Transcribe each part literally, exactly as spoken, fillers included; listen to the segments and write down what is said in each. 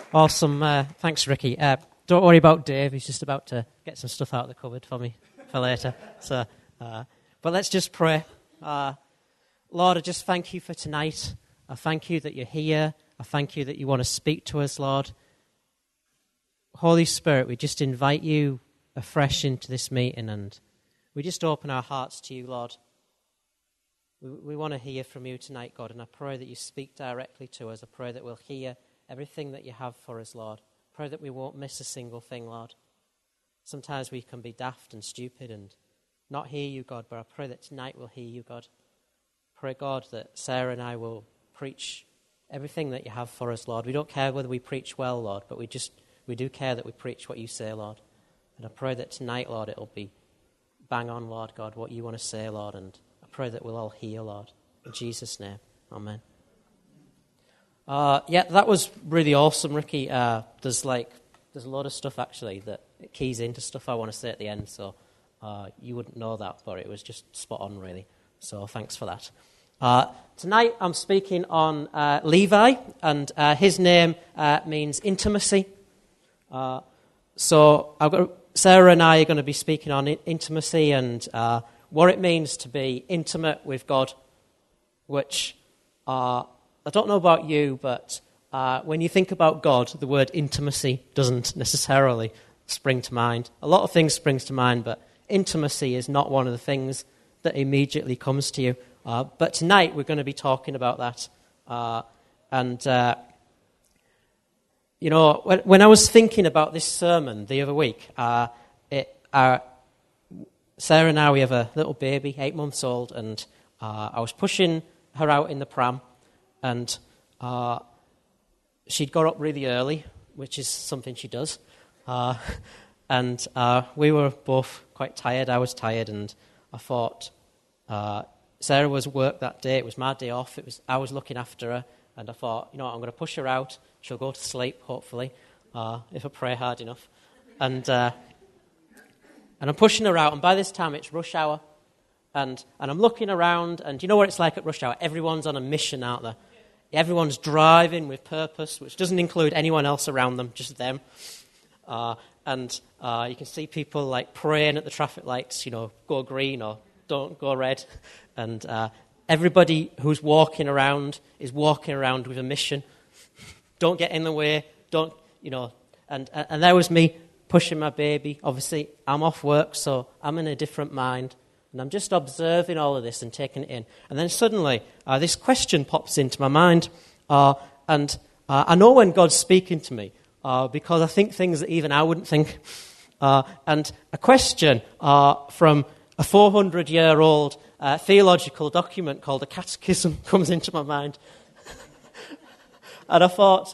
Awesome. Uh, thanks, Ricky. Uh, don't worry about Dave. He's just about to get some stuff out of the cupboard for me for later. So, uh, but let's just pray. Uh, Lord, I just thank you for tonight. I thank you that you're here. I thank you that you want to speak to us, Lord. Holy Spirit, we just invite you afresh into this meeting, and we just open our hearts to you, Lord. We, we want to hear from you tonight, God, and I pray that you speak directly to us. I pray that we'll hear everything that you have for us, Lord. I pray that we won't miss a single thing, Lord. Sometimes we can be daft and stupid and not hear you, God, but I pray that tonight we'll hear you, God. Pray, God, that Sarah and I will preach everything that you have for us, Lord. We don't care whether we preach well, Lord, but we just we do care that we preach what you say, Lord. And I pray that tonight, Lord, it'll be bang on, Lord God, what you want to say, Lord, and I pray that we'll all hear, Lord. In Jesus' name, amen. Uh, yeah, that was really awesome, Ricky. Uh, there's like, there's a lot of stuff actually that it keys into stuff I want to say at the end, so uh, you wouldn't know that, but it was just spot on, really. So thanks for that. Uh, tonight I'm speaking on uh, Levi, and uh, his name uh, means intimacy. Uh, so I've got, Sarah and I are going to be speaking on intimacy and uh, what it means to be intimate with God, which uh, I don't know about you, but uh, when you think about God, the word intimacy doesn't necessarily spring to mind. A lot of things springs to mind, but intimacy is not one of the things that immediately comes to you. Uh, but tonight we're going to be talking about that. Uh, and, uh, you know, when, when I was thinking about this sermon the other week, uh, it, uh, Sarah and I, we have a little baby, eight months old, and uh, I was pushing her out in the pram, and uh, she'd got up really early, which is something she does. Uh, and uh, we were both quite tired. I was tired, and I thought, uh, Sarah was at work that day. It was my day off. It was I was looking after her, and I thought, you know what, I'm going to push her out. She'll go to sleep, hopefully, uh, if I pray hard enough. And uh, and I'm pushing her out, and by this time it's rush hour, and and I'm looking around, and you know what it's like at rush hour? Everyone's on a mission out there. Everyone's driving with purpose, which doesn't include anyone else around them, just them. Uh, and uh, you can see people like praying at the traffic lights, you know, go green or don't go red. And uh, everybody who's walking around is walking around with a mission. Don't get in the way. Don't, you know. And and there was me pushing my baby. Obviously, I'm off work, so I'm in a different mind. And I'm just observing all of this and taking it in. And then suddenly, uh, this question pops into my mind. Uh, and uh, I know when God's speaking to me, uh, because I think things that even I wouldn't think. Uh, and a question uh, from a four hundred year old uh, theological document called the Catechism comes into my mind. and I thought,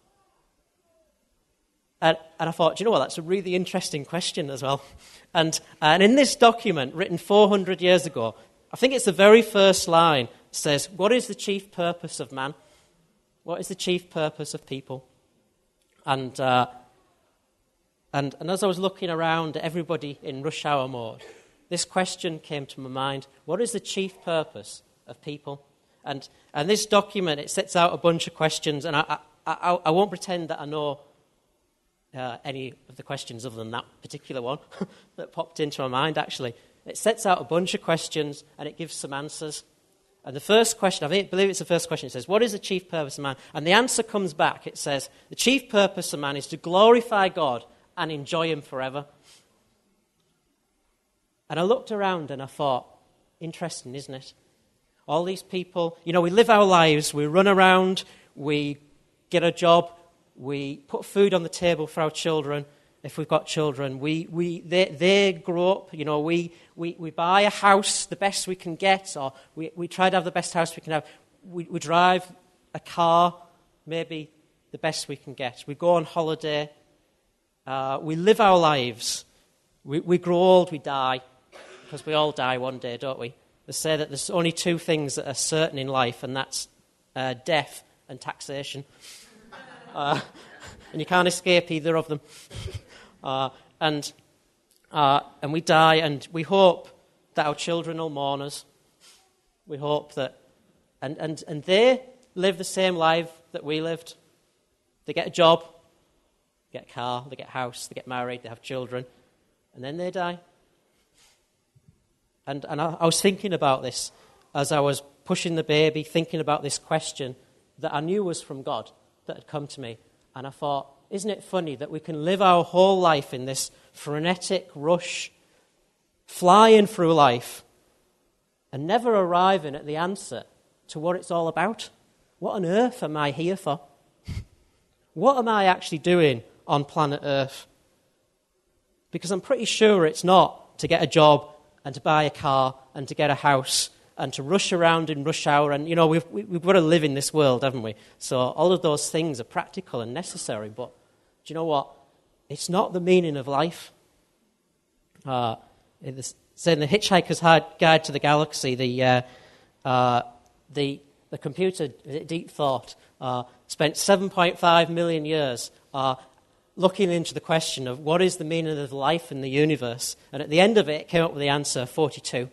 and, and I thought, you know what, that's a really interesting question as well. And, and in this document, written four hundred years ago, I think it's the very first line, says, what is the chief purpose of man? What is the chief purpose of people? And, uh, and, and as I was looking around at everybody in rush hour mode, this question came to my mind, what is the chief purpose of people? And, and this document, it sets out a bunch of questions, and I, I, I, I won't pretend that I know Uh, any of the questions other than that particular one that popped into my mind, actually. It sets out a bunch of questions and it gives some answers. And the first question, I believe it's the first question, it says, what is the chief purpose of man? And the answer comes back, it says, the chief purpose of man is to glorify God and enjoy him forever. And I looked around and I thought, interesting, isn't it? All these people, you know, we live our lives, we run around, we get a job, we put food on the table for our children, if we've got children. We, we, they, they grow up, you know, we, we, we buy a house the best we can get, or we, we try to have the best house we can have. We, we drive a car, maybe the best we can get. We go on holiday. Uh, we live our lives. We, we grow old, we die, because we all die one day, don't we? They say that there's only two things that are certain in life, and that's uh, death and taxation. Uh, and you can't escape either of them. Uh, and uh, and we die, and we hope that our children will mourn us. We hope that... And, and, and they live the same life that we lived. They get a job, get a car, they get a house, they get married, they have children, and then they die. And, and I, I was thinking about this as I was pushing the baby, thinking about this question that I knew was from God that had come to me. And I thought, isn't it funny that we can live our whole life in this frenetic rush, flying through life, and never arriving at the answer to what it's all about? What on earth am I here for? What am I actually doing on planet Earth? Because I'm pretty sure it's not to get a job and to buy a car and to get a house and to rush around in rush hour. And, you know, we've, we've got to live in this world, haven't we? So all of those things are practical and necessary. But do you know what? It's not the meaning of life. Uh, in the, so in the Hitchhiker's Guide to the Galaxy, the uh, uh, the the computer, Deep Thought, uh, spent seven point five million years uh, looking into the question of what is the meaning of life in the universe. And at the end of it, it came up with the answer, forty-two.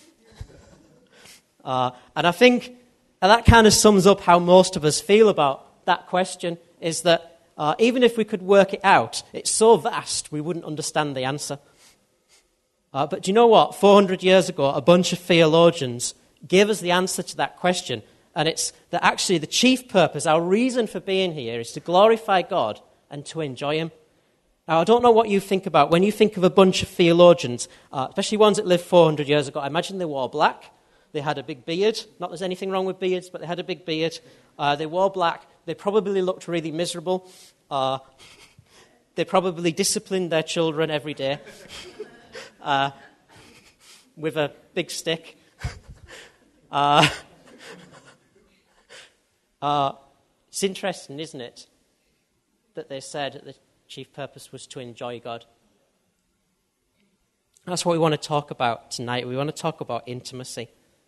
uh, and I think and that kind of sums up how most of us feel about that question, is that uh, even if we could work it out, it's so vast we wouldn't understand the answer. Uh, but do you know what? four hundred years ago, a bunch of theologians gave us the answer to that question. And it's that actually the chief purpose, our reason for being here, is to glorify God and to enjoy Him. Now, I don't know what you think about when you think of a bunch of theologians, uh, especially ones that lived four hundred years ago. I imagine they wore black. They had a big beard. Not that there's anything wrong with beards, but they had a big beard. Uh, they wore black. They probably looked really miserable. Uh, they probably disciplined their children every day uh, with a big stick. uh Uh, it's interesting, isn't it, that they said that the chief purpose was to enjoy God. That's what we want to talk about tonight. We want to talk about intimacy.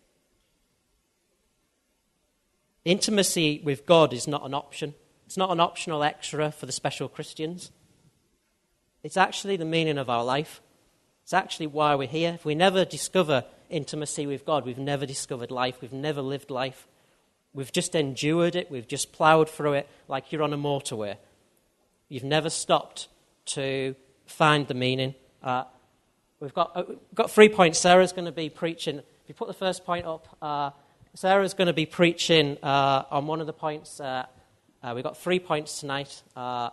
Intimacy with God is not an option. It's not an optional extra for the special Christians. It's actually the meaning of our life. It's actually why we're here. If we never discover intimacy with God, we've never discovered life. We've never lived life. We've just endured it. We've just ploughed through it like you're on a motorway. You've never stopped to find the meaning. Uh, we've got uh, we've got three points. Sarah's going to be preaching. If you put the first point up, uh, Sarah's going to be preaching uh, on one of the points. Uh, uh, we've got three points tonight. Uh,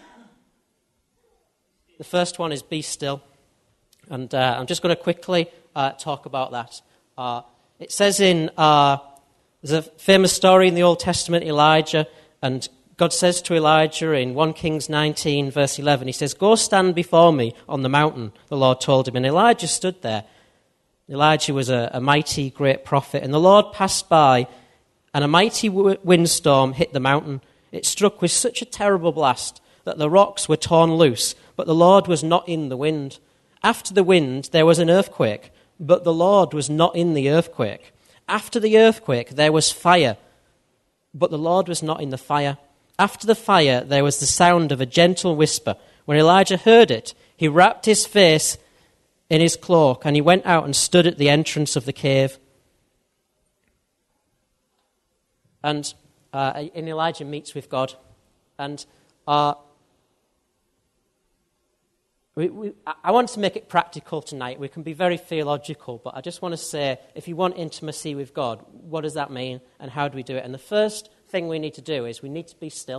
the first one is be still. And uh, I'm just going to quickly uh, talk about that. Uh, it says in... Uh, There's a famous story in the Old Testament, Elijah, and God says to Elijah in First Kings nineteen, verse eleven, he says, "Go stand before me on the mountain," the Lord told him. And Elijah stood there. Elijah was a, a mighty, great prophet, and the Lord passed by, and a mighty w- windstorm hit the mountain. It struck with such a terrible blast that the rocks were torn loose, but the Lord was not in the wind. After the wind, there was an earthquake, but the Lord was not in the earthquake. After the earthquake, there was fire, but the Lord was not in the fire. After the fire, there was the sound of a gentle whisper. When Elijah heard it, he wrapped his face in his cloak, and he went out and stood at the entrance of the cave. And, uh, and Elijah meets with God. And uh, We, we, I want to make it practical tonight. We can be very theological, but I just want to say, if you want intimacy with God, what does that mean and how do we do it? And the first thing we need to do is we need to be still.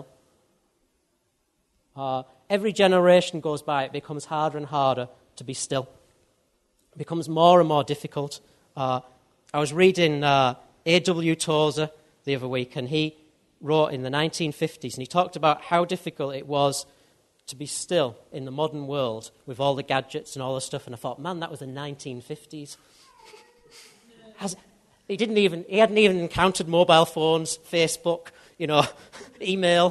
Uh, every generation goes by, it becomes harder and harder to be still. It becomes more and more difficult. Uh, I was reading uh, A W Tozer the other week, and he wrote in the nineteen fifties, and he talked about how difficult it was to be still in the modern world with all the gadgets and all the stuff. And I thought, man, that was the nineteen fifties. Has, he didn't even, he hadn't even encountered mobile phones, Facebook, you know, email.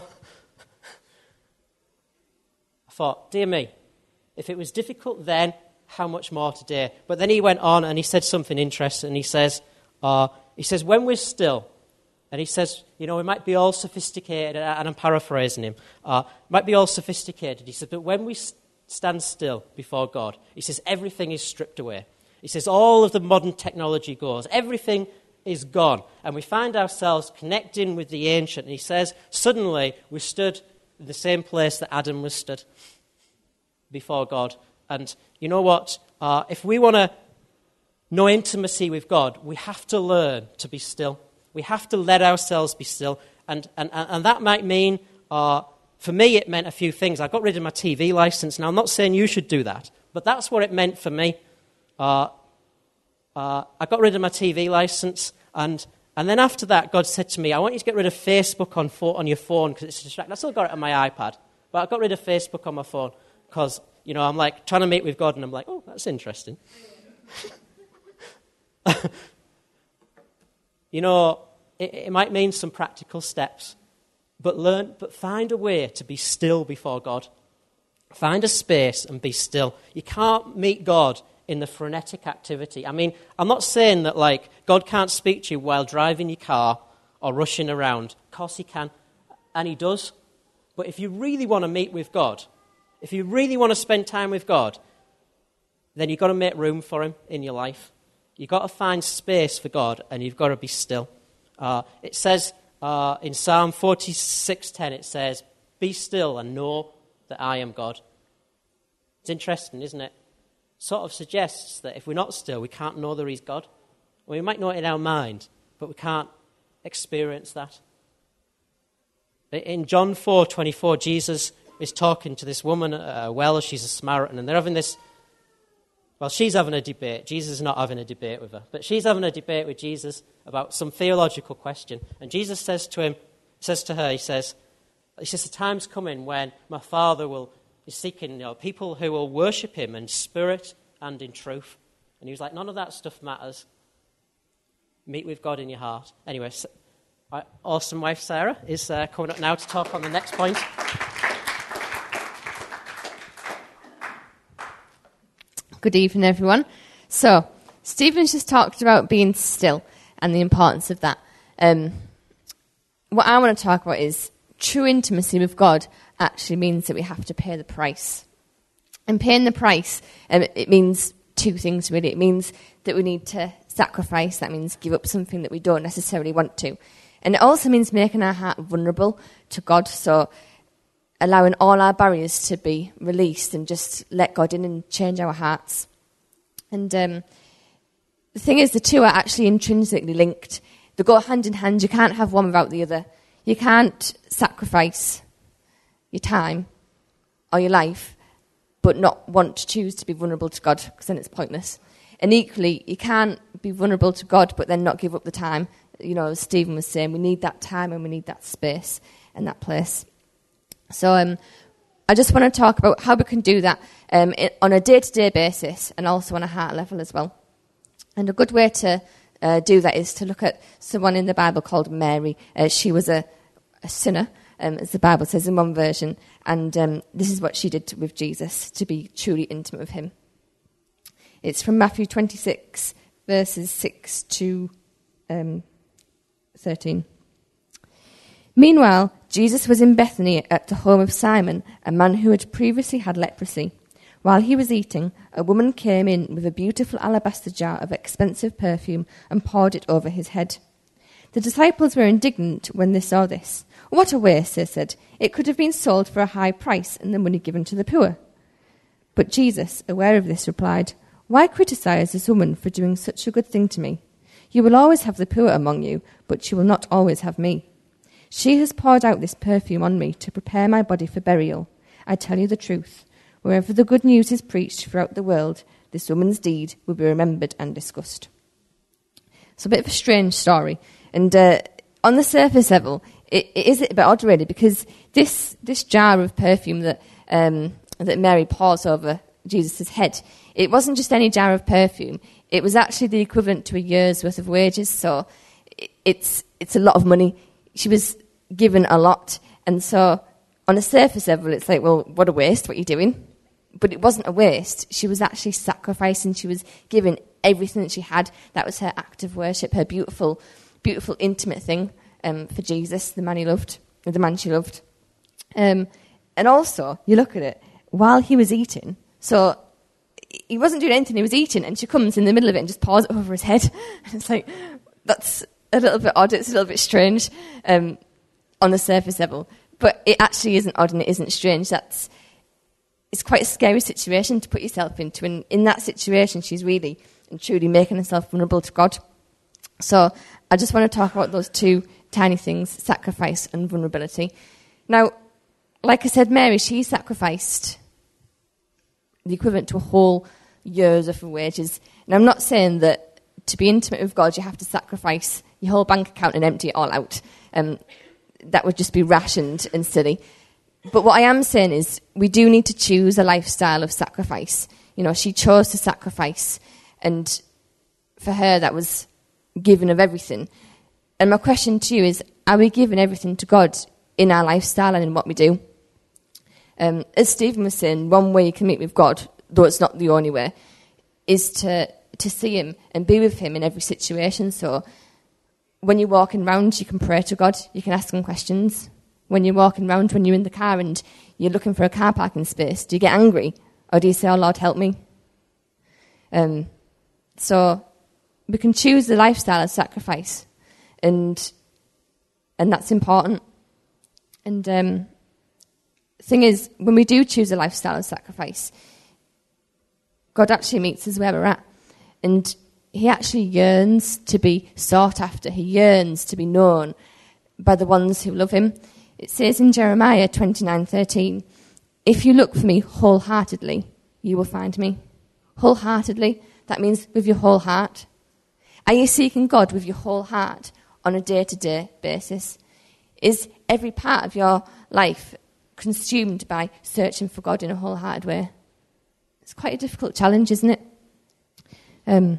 I thought, dear me, if it was difficult then, how much more today? But then he went on and he said something interesting. He says, uh, he says, when we're still, and he says, you know, we might be all sophisticated, and I'm paraphrasing him, uh, might be all sophisticated. He said, but when we stand still before God, he says, everything is stripped away. He says, all of the modern technology goes. Everything is gone. And we find ourselves connecting with the ancient. And he says, suddenly we stood in the same place that Adam was stood before God. And you know what? Uh, if we want to know intimacy with God, we have to learn to be still. We have to let ourselves be still. And, and, and that might mean, uh, for me, it meant a few things. I got rid of my T V license. Now, I'm not saying you should do that, but that's what it meant for me. Uh, uh, I got rid of my T V license, and and then after that, God said to me, I want you to get rid of Facebook on, fo- on your phone because it's distracting. I still got it on my iPad, but I got rid of Facebook on my phone because, you know, I'm like trying to meet with God, and I'm like, oh, that's interesting. You know, it, it might mean some practical steps, but learn, but find a way to be still before God. Find a space and be still. You can't meet God in the frenetic activity. I mean, I'm not saying that, like, God can't speak to you while driving your car or rushing around. Of course he can, and he does. But if you really want to meet with God, if you really want to spend time with God, then you've got to make room for him in your life. You've got to find space for God, and you've got to be still. Uh, it says uh, in Psalm forty-six ten, it says, be still and know that I am God. It's interesting, isn't it? Sort of suggests that if we're not still, we can't know that he's God. Well, we might know it in our mind, but we can't experience that. In John four twenty-four, Jesus is talking to this woman at a well. She's a Samaritan, and they're having this, well, she's having a debate. Jesus is not having a debate with her, but she's having a debate with Jesus about some theological question. And Jesus says to him, says to her, he says, he says, the time's coming when my Father will be seeking, you know, people who will worship him in spirit and in truth. And he was like, none of that stuff matters. Meet with God in your heart. Anyway, so, our awesome wife Sarah is uh, coming up now to talk on the next point. Good evening, everyone. So, Stephen's just talked about being still and the importance of that. Um, what I want to talk about is true intimacy with God actually means that we have to pay the price. And paying the price, um, it means two things, really. It means that we need to sacrifice. That means give up something that we don't necessarily want to. And it also means making our heart vulnerable to God. So allowing all our barriers to be released and just let God in and change our hearts. And um, the thing is, the two are actually intrinsically linked. They go hand in hand. You can't have one without the other. You can't sacrifice your time or your life but not want to choose to be vulnerable to God, because then it's pointless. And equally, you can't be vulnerable to God but then not give up the time. You know, as Stephen was saying, we need that time and we need that space and that place. So um, I just want to talk about how we can do that um, it, on a day-to-day basis and also on a heart level as well. And a good way to uh, do that is to look at someone in the Bible called Mary. Uh, she was a, a sinner, um, as the Bible says in one version, and um, this is what she did to, with Jesus, to be truly intimate with him. It's from Matthew twenty-six, verses six to um, thirteen. Meanwhile, Jesus was in Bethany at the home of Simon, a man who had previously had leprosy. While he was eating, a woman came in with a beautiful alabaster jar of expensive perfume and poured it over his head. The disciples were indignant when they saw this. "What a waste," they said. "It could have been sold for a high price and the money given to the poor." But Jesus, aware of this, replied, "Why criticize this woman for doing such a good thing to me? You will always have the poor among you, but you will not always have me. She has poured out this perfume on me to prepare my body for burial. I tell you the truth. Wherever the good news is preached throughout the world, this woman's deed will be remembered and discussed." It's a bit of a strange story. And uh, on the surface level, it, it is a bit odd, really, because this this jar of perfume that um, that Mary pours over Jesus' head, it wasn't just any jar of perfume. It was actually the equivalent to a year's worth of wages. So it, it's it's a lot of money. She was given a lot. And so on a surface level, it's like, well, what a waste, what are you doing? But it wasn't a waste. She was actually sacrificing. She was giving everything that she had. That was her act of worship, her beautiful, beautiful, intimate thing um, for Jesus, the man he loved, or the man she loved. Um, and also, you look at it, while he was eating, so he wasn't doing anything, he was eating, and she comes in the middle of it and just pours it over his head. And it's like, that's a little bit odd, it's a little bit strange um, on the surface level. But it actually isn't odd and it isn't strange. That's It's quite a scary situation to put yourself into. And in that situation, she's really and truly making herself vulnerable to God. So I just want to talk about those two tiny things, sacrifice and vulnerability. Now, like I said, Mary, she sacrificed the equivalent to a whole year's worth of wages. And I'm not saying that to be intimate with God, you have to sacrifice your whole bank account and empty it all out. Um, that would just be rationed and silly. But what I am saying is we do need to choose a lifestyle of sacrifice. You know, she chose to sacrifice, and for her that was giving of everything. And my question to you is, are we giving everything to God in our lifestyle and in what we do? Um, as Stephen was saying, one way you can meet with God, though it's not the only way, is to, to see him and be with him in every situation. So when you're walking around, you can pray to God, you can ask him questions. When you're walking around, when you're in the car and you're looking for a car parking space, do you get angry? Or do you say, oh, Lord, help me? Um, so we can choose the lifestyle of sacrifice. And and that's important. And um, the thing is, when we do choose a lifestyle of sacrifice, God actually meets us where we're at. And he actually yearns to be sought after. He yearns to be known by the ones who love him. It says in Jeremiah twenty-nine thirteen, if you look for me wholeheartedly, you will find me. Wholeheartedly, that means with your whole heart. Are you seeking God with your whole heart on a day-to-day basis? Is every part of your life consumed by searching for God in a wholehearted way? It's quite a difficult challenge, isn't it? Um,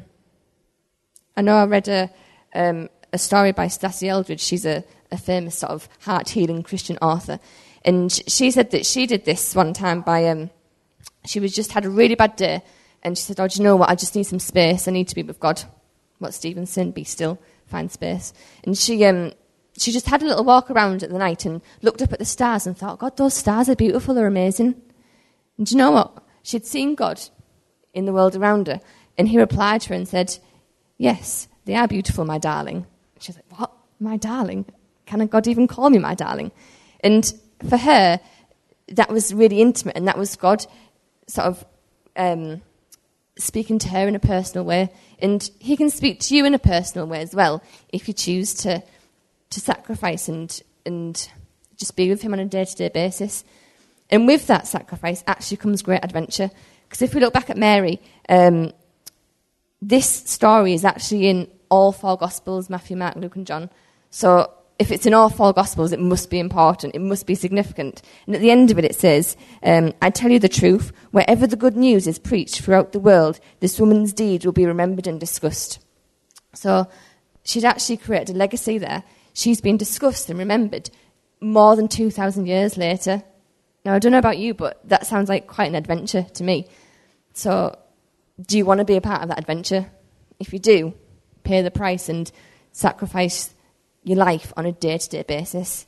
I know I read a, um, a story by Stacey Eldridge. She's a a famous sort of heart-healing Christian author. And she said that she did this one time by, um, she was just had a really bad day, and she said, oh, do you know what, I just need some space, I need to be with God. What Stephen said, be still, find space. And she um, she just had a little walk around at the night and looked up at the stars and thought, God, those stars are beautiful, they're amazing. And do you know what? She'd seen God in the world around her, and he replied to her and said, yes, they are beautiful, my darling. She was like, what, my darling? Can God even call me my darling? And for her, that was really intimate, and that was God sort of um, speaking to her in a personal way. And he can speak to you in a personal way as well, if you choose to to sacrifice and and just be with him on a day-to-day basis. And with that sacrifice actually comes great adventure. Because if we look back at Mary, um, this story is actually in all four Gospels, Matthew, Mark, Luke, and John. So if it's in all four Gospels, it must be important, it must be significant. And at the end of it, it says, um, I tell you the truth, wherever the good news is preached throughout the world, this woman's deed will be remembered and discussed. So she'd actually created a legacy there. She's been discussed and remembered more than two thousand years later. Now, I don't know about you, but that sounds like quite an adventure to me. So do you want to be a part of that adventure? If you do, pay the price and sacrifice your life on a day-to-day basis.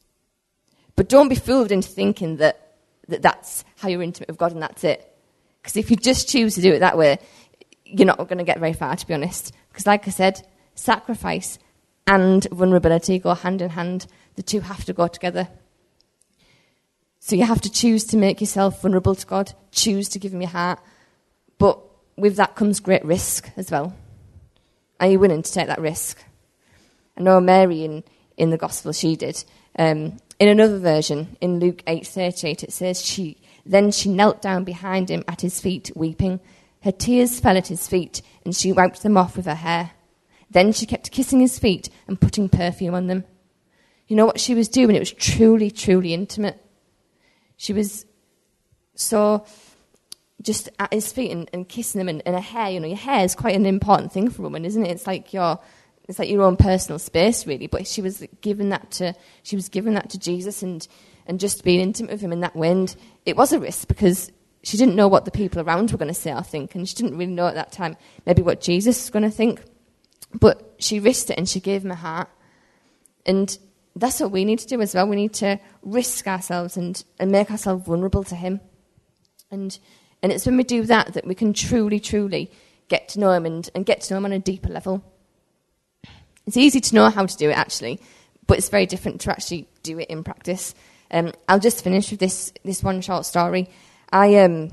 But don't be fooled into thinking that, that that's how you're intimate with God and that's it. Because if you just choose to do it that way, you're not going to get very far, to be honest. Because like I said, sacrifice and vulnerability go hand in hand. The two have to go together. So you have to choose to make yourself vulnerable to God, choose to give him your heart. But with that comes great risk as well. Are you willing to take that risk? I know Mary in, in the Gospel, she did. Um, in another version, in Luke eight thirty-eight, it says, she then she knelt down behind him at his feet, weeping. Her tears fell at his feet, and she wiped them off with her hair. Then she kept kissing his feet and putting perfume on them. You know what she was doing? It was truly, truly intimate. She was so just at his feet and, and kissing them, and, and her hair. You know, your hair is quite an important thing for a woman, isn't it? It's like your It's like your own personal space, really. But she was giving that to she was giving that to Jesus, and, and just being intimate with him in that way. And it was a risk because she didn't know what the people around were going to say or think, and she didn't really know at that time maybe what Jesus was going to think. But she risked it, and she gave him her heart. And that's what we need to do as well. We need to risk ourselves and, and make ourselves vulnerable to him. And and it's when we do that that we can truly, truly get to know him and, and get to know him on a deeper level. It's easy to know how to do it, actually, but it's very different to actually do it in practice. Um, I'll just finish with this this one short story. I um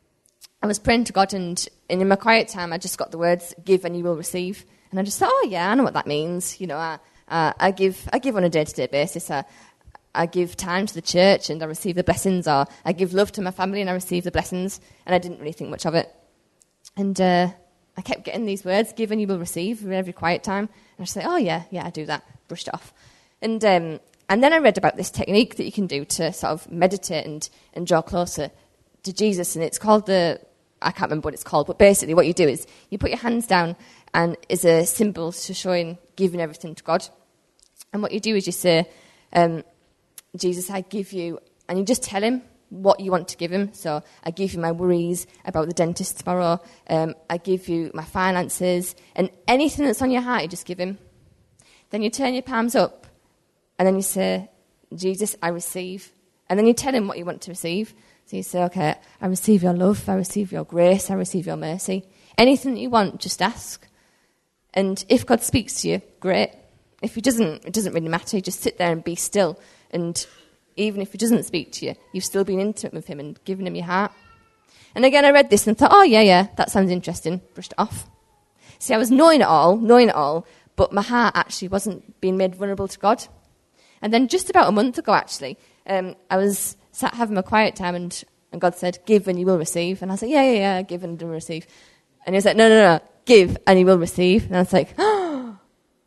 I was praying to God, and, and in my quiet time, I just got the words "give and you will receive," and I just thought, oh yeah, I know what that means. You know, I uh, I give I give on a day to day basis. I, I give time to the church and I receive the blessings, or I give love to my family and I receive the blessings, and I didn't really think much of it. And uh, I kept getting these words, give and you will receive, in every quiet time. And I just say, oh yeah, yeah, I do that. Brushed it off. And um, and then I read about this technique that you can do to sort of meditate and, and draw closer to Jesus. And it's called the, I can't remember what it's called, but basically what you do is you put your hands down and is a symbol to showing giving everything to God. And what you do is you say, um, Jesus, I give you, and you just tell him what you want to give him. So I give you my worries about the dentist tomorrow. Um, I give you my finances, and anything that's on your heart, you just give him. Then you turn your palms up, and then you say, Jesus, I receive. And then you tell him what you want to receive. So you say, okay, I receive your love, I receive your grace, I receive your mercy. Anything that you want, just ask. And if God speaks to you, great. If he doesn't, it doesn't really matter. You just sit there and be still. And even if he doesn't speak to you, you've still been intimate with him and given him your heart. And again, I read this and thought, oh, yeah, yeah, that sounds interesting. Brushed it off. See, I was knowing it all, knowing it all, but my heart actually wasn't being made vulnerable to God. And then just about a month ago, actually, um, I was sat having a quiet time, and, and God said, give and you will receive. And I was like, yeah, yeah, yeah, give and you will receive. And he was like, no, no, no, give and you will receive. And I was like, oh,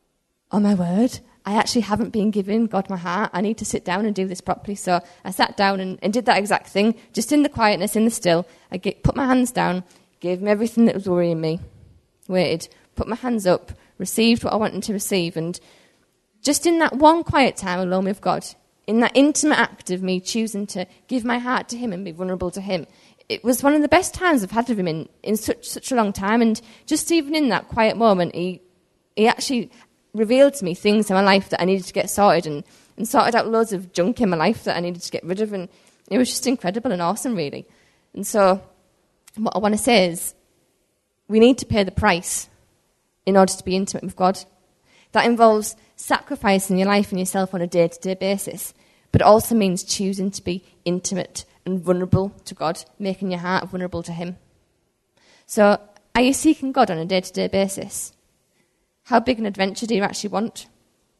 my word. I actually haven't been giving God my heart. I need to sit down and do this properly. So I sat down and, and did that exact thing, just in the quietness, in the still. I get, put my hands down, gave him everything that was worrying me, waited, put my hands up, received what I wanted to receive. And just in that one quiet time alone with God, in that intimate act of me choosing to give my heart to him and be vulnerable to him, it was one of the best times I've had with him in, in such such a long time. And just even in that quiet moment, he he actually revealed to me things in my life that I needed to get sorted, and, and sorted out loads of junk in my life that I needed to get rid of. And it was just incredible and awesome, really. And so what I want to say is we need to pay the price in order to be intimate with God. That involves sacrificing your life and yourself on a day-to-day basis, but it also means choosing to be intimate and vulnerable to God, making your heart vulnerable to him. So are you seeking God on a day-to-day basis? How big an adventure do you actually want?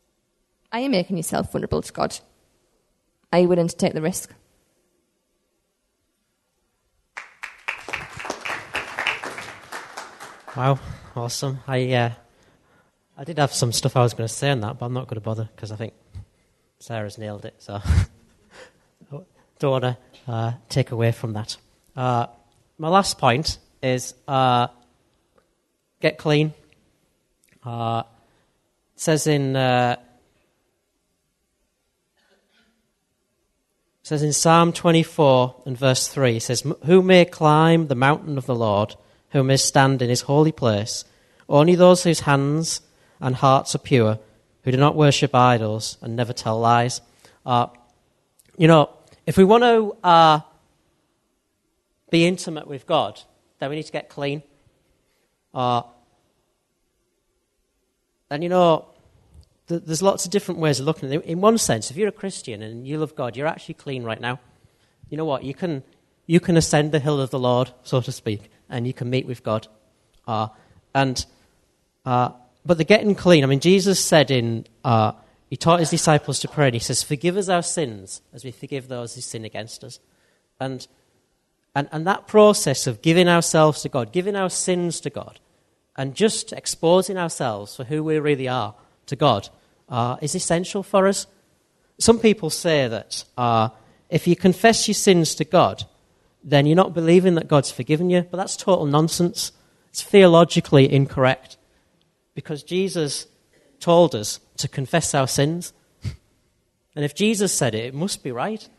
Are you making yourself vulnerable to God? Are you willing to take the risk? Wow, awesome. I uh, I did have some stuff I was going to say on that, but I'm not going to bother because I think Sarah's nailed it. So don't want to uh, take away from that. Uh, my last point is uh, get clean. Uh, it says in uh, it says in Psalm twenty-four and verse three, it says, "Who may climb the mountain of the Lord? Who may stand in his holy place? Only those whose hands and hearts are pure, who do not worship idols and never tell lies." Uh, you know, if we want to uh, be intimate with God, then we need to get clean. Uh, And, you know, th- there's lots of different ways of looking at it. In one sense, if you're a Christian and you love God, you're actually clean right now. You know what? You can you can ascend the hill of the Lord, so to speak, and you can meet with God. Uh, and uh, But the getting clean, I mean, Jesus said in, uh, he taught his disciples to pray, and he says, forgive us our sins as we forgive those who sin against us. And and, and that process of giving ourselves to God, giving our sins to God, and just exposing ourselves for who we really are to God uh, is essential for us. Some people say that uh, if you confess your sins to God, then you're not believing that God's forgiven you, but that's total nonsense. It's theologically incorrect because Jesus told us to confess our sins. And if Jesus said it, it must be right.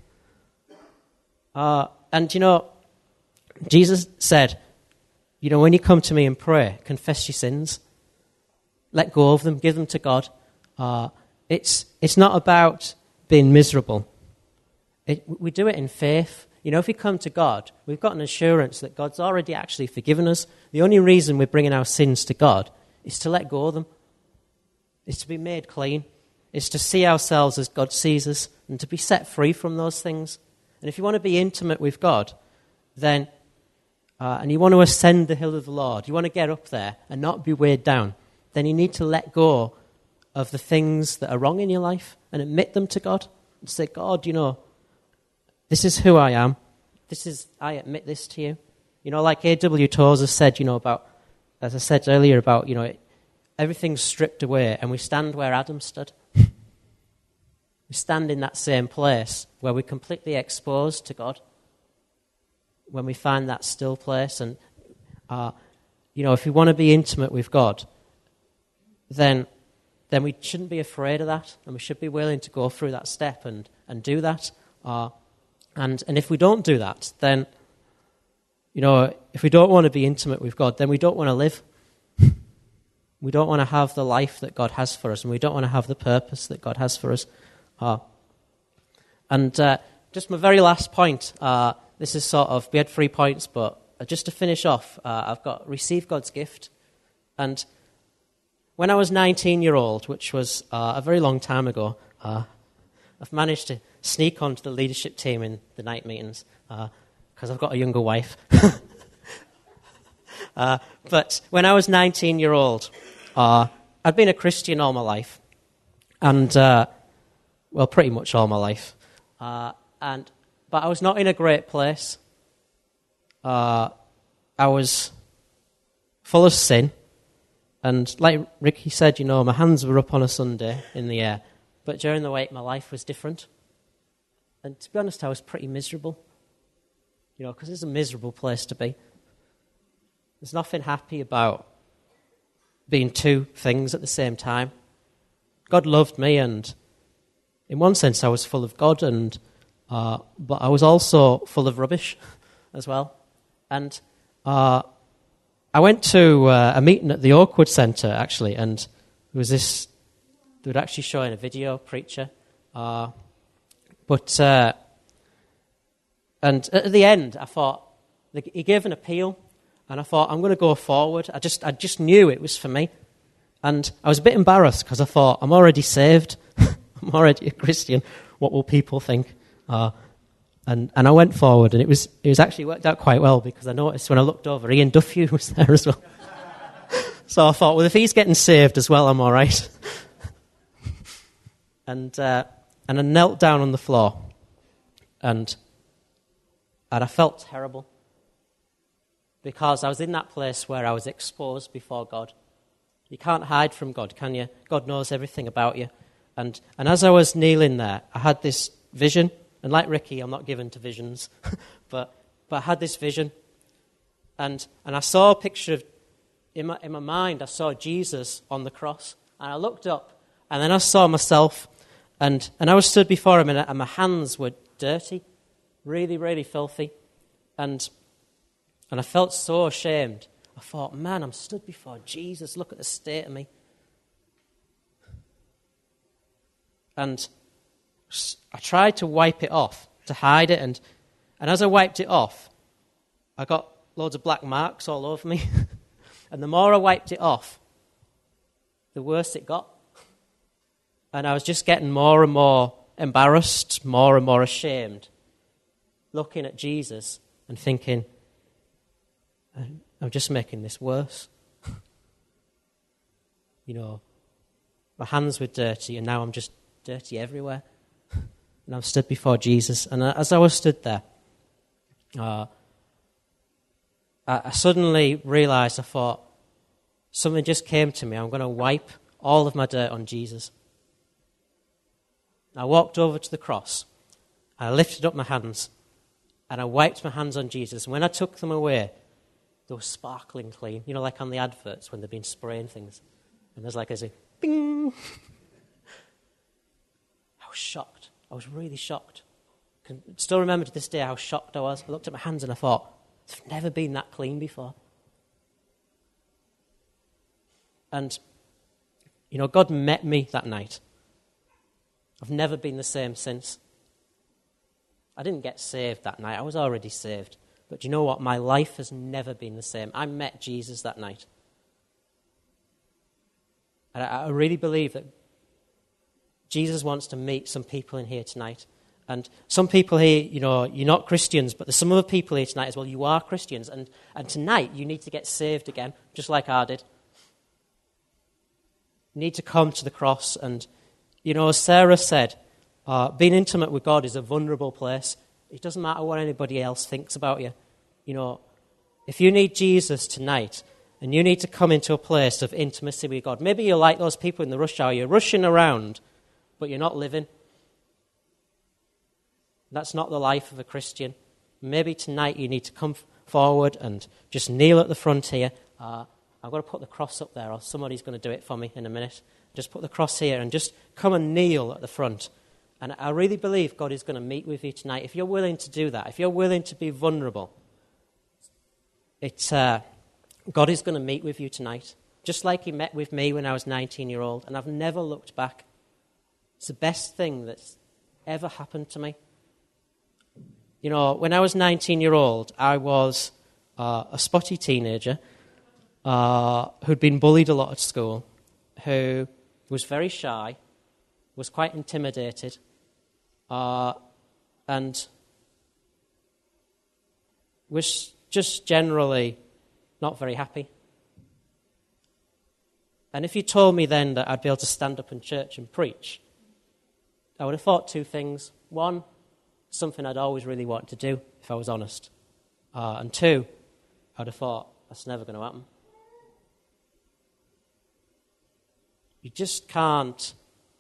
uh, and, you know, Jesus said, you know, when you come to me and pray, confess your sins. Let go of them, give them to God. Uh, it's it's not about being miserable. It, we do it in faith. You know, if we come to God, we've got an assurance that God's already actually forgiven us. The only reason we're bringing our sins to God is to let go of them. It's to be made clean. is to see ourselves as God sees us and to be set free from those things. And if you want to be intimate with God, then, uh, and you want to ascend the hill of the Lord, you want to get up there and not be weighed down, then you need to let go of the things that are wrong in your life and admit them to God. And say, God, you know, this is who I am. This is, I admit this to you. You know, like A W Tozer said, you know, about, as I said earlier, about, you know, everything's stripped away and we stand where Adam stood. We stand in that same place where we're completely exposed to God. When we find that still place, and, uh, you know, if we want to be intimate with God, then then we shouldn't be afraid of that, and we should be willing to go through that step and, and do that. Uh, and, and if we don't do that, then, you know, if we don't want to be intimate with God, then we don't want to live. We don't want to have the life that God has for us, and we don't want to have the purpose that God has for us. Uh, and uh, just my very last point, uh, this is sort of, we had three points, but just to finish off, uh, I've got receive God's gift. And when I was nineteen year old, which was uh, a very long time ago, uh, I've managed to sneak onto the leadership team in the night meetings because uh, I've got a younger wife. uh, but when I was nineteen year old, uh, I'd been a Christian all my life. And... Uh, Well, pretty much all my life. Uh, and But I was not in a great place. Uh, I was full of sin. And like Ricky said, you know, my hands were up on a Sunday in the air. But during the week, my life was different. And to be honest, I was pretty miserable. You know, because it's a miserable place to be. There's nothing happy about being two things at the same time. God loved me, and in one sense, I was full of God, and uh, but I was also full of rubbish as well. And uh, I went to uh, a meeting at the Oakwood Centre, actually, and there was this, they were actually showing a video preacher. Uh, but, uh, and at the end, I thought, he gave an appeal, and I thought, I'm going to go forward. I just, I just knew it was for me. And I was a bit embarrassed because I thought, I'm already saved. I'm already a Christian. What will people think? Uh, and and I went forward, and it was it was actually worked out quite well because I noticed when I looked over, Ian Duffy was there as well. So I thought, well, if he's getting saved as well, I'm all right. and uh, and I knelt down on the floor, and and I felt terrible because I was in that place where I was exposed before God. You can't hide from God, can you? God knows everything about you. And and as I was kneeling there, I had this vision. And like Ricky, I'm not given to visions. but but I had this vision. And and I saw a picture of, in my, in my mind, I saw Jesus on the cross. And I looked up, and then I saw myself. And, and I was stood before him, and, and my hands were dirty, really, really filthy. And and I felt so ashamed. I thought, man, I'm stood before Jesus. Look at the state of me. And I tried to wipe it off, to hide it. And, and as I wiped it off, I got loads of black marks all over me. And the more I wiped it off, the worse it got. And I was just getting more and more embarrassed, more and more ashamed, looking at Jesus and thinking, I'm just making this worse. You know, my hands were dirty, and now I'm just dirty everywhere. And I stood before Jesus, and as I was stood there, uh, I, I suddenly realized, I thought, something just came to me. I'm going to wipe all of my dirt on Jesus. I walked over to the cross, I lifted up my hands, and I wiped my hands on Jesus. And when I took them away, they were sparkling clean. You know, like on the adverts when they've been spraying things. And there's like a bing. I was shocked. I was really shocked. I can still remember to this day how shocked I was. I looked at my hands and I thought, they've never been that clean before. And, you know, God met me that night. I've never been the same since. I didn't get saved that night. I was already saved. But do you know what? My life has never been the same. I met Jesus that night. And I, I really believe that Jesus wants to meet some people in here tonight. And some people here, you know, you're not Christians, but there's some other people here tonight as well. You are Christians. And, and tonight you need to get saved again, just like I did. You need to come to the cross. And, you know, as Sarah said, uh, being intimate with God is a vulnerable place. It doesn't matter what anybody else thinks about you. You know, if you need Jesus tonight, and you need to come into a place of intimacy with God, maybe you're like those people in the rush hour. You're rushing around, but you're not living. That's not the life of a Christian. Maybe tonight you need to come forward and just kneel at the front here. Uh, I've got to put the cross up there, or somebody's going to do it for me in a minute. Just put the cross here and just come and kneel at the front. And I really believe God is going to meet with you tonight. If you're willing to do that, if you're willing to be vulnerable, it's, uh, God is going to meet with you tonight. Just like he met with me when I was nineteen years old, and I've never looked back. It's the best thing that's ever happened to me. You know, when I was nineteen years old, I was uh, a spotty teenager uh, who'd been bullied a lot at school, who was very shy, was quite intimidated, uh, and was just generally not very happy. And if you told me then that I'd be able to stand up in church and preach, I would have thought two things. One, something I'd always really wanted to do, if I was honest. Uh, and two, I'd have thought, that's never going to happen. You just can't,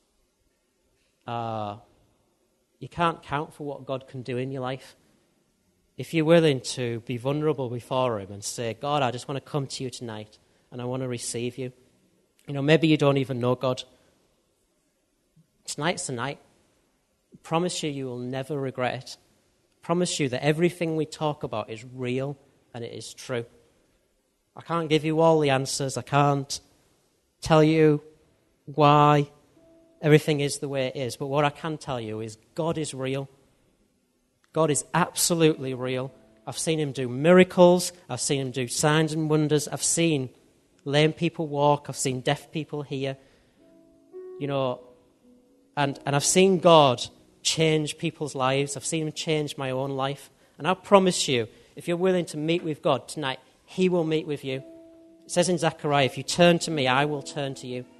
uh, you can't count for what God can do in your life. If you're willing to be vulnerable before him and say, God, I just want to come to you tonight, and I want to receive you. You know, maybe you don't even know God. Tonight's the night. I promise you, you will never regret it. I promise you that everything we talk about is real and it is true. I can't give you all the answers. I can't tell you why everything is the way it is. But what I can tell you is God is real. God is absolutely real. I've seen him do miracles. I've seen him do signs and wonders. I've seen lame people walk. I've seen deaf people hear. You know, and, and I've seen God change people's lives. I've seen him change my own life. And I promise you, if you're willing to meet with God tonight, he will meet with you. It says in Zechariah, if you turn to me, I will turn to you.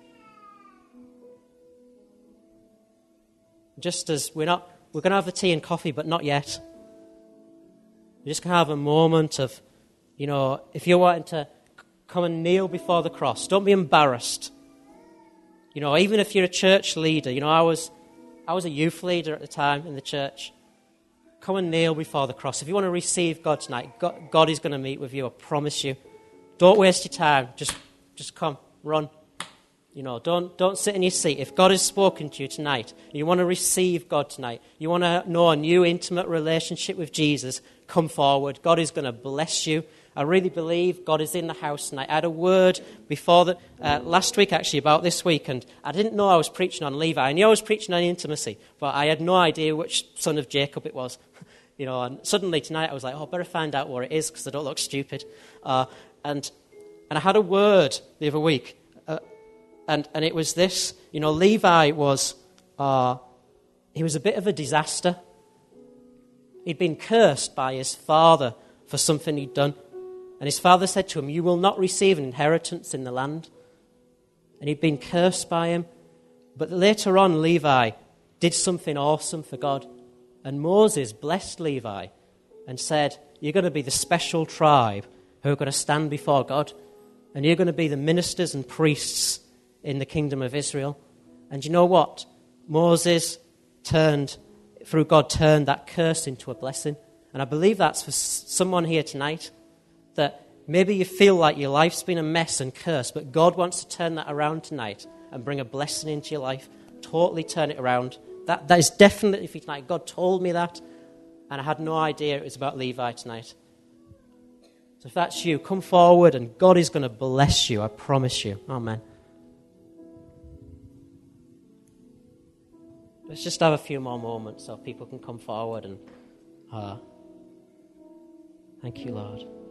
Just as we're not, we're going to have the tea and coffee, but not yet. We're just going to have a moment of, you know, if you're wanting to come and kneel before the cross, don't be embarrassed. You know, even if you're a church leader, you know, I was, I was a youth leader at the time in the church. Come and kneel before the cross. If you want to receive God tonight, God, God is going to meet with you, I promise you. Don't waste your time. Just, just come, run. You know, don't don't sit in your seat. If God has spoken to you tonight, you want to receive God tonight, you want to know a new intimate relationship with Jesus, come forward. God is going to bless you. I really believe God is in the house tonight. I had a word before the, uh, last week, actually, about this week, and I didn't know I was preaching on Levi. I knew I was preaching on intimacy, but I had no idea which son of Jacob it was. You know, and suddenly tonight I was like, oh, I better find out what it is because I don't look stupid. Uh, and and I had a word the other week. Uh, And and it was this, you know, Levi was, uh, he was a bit of a disaster. He'd been cursed by his father for something he'd done. And his father said to him, you will not receive an inheritance in the land. And he'd been cursed by him. But later on, Levi did something awesome for God. And Moses blessed Levi and said, you're going to be the special tribe who are going to stand before God. And you're going to be the ministers and priests in the kingdom of Israel. And you know what? Moses turned, through God, turned that curse into a blessing. And I believe that's for someone here tonight, that maybe you feel like your life's been a mess and cursed, but God wants to turn that around tonight and bring a blessing into your life, totally turn it around. That, that is definitely for you tonight. God told me that, and I had no idea it was about Levi tonight. So if that's you, come forward and God is going to bless you, I promise you. Amen. Let's just have a few more moments so people can come forward and uh, thank you, Lord.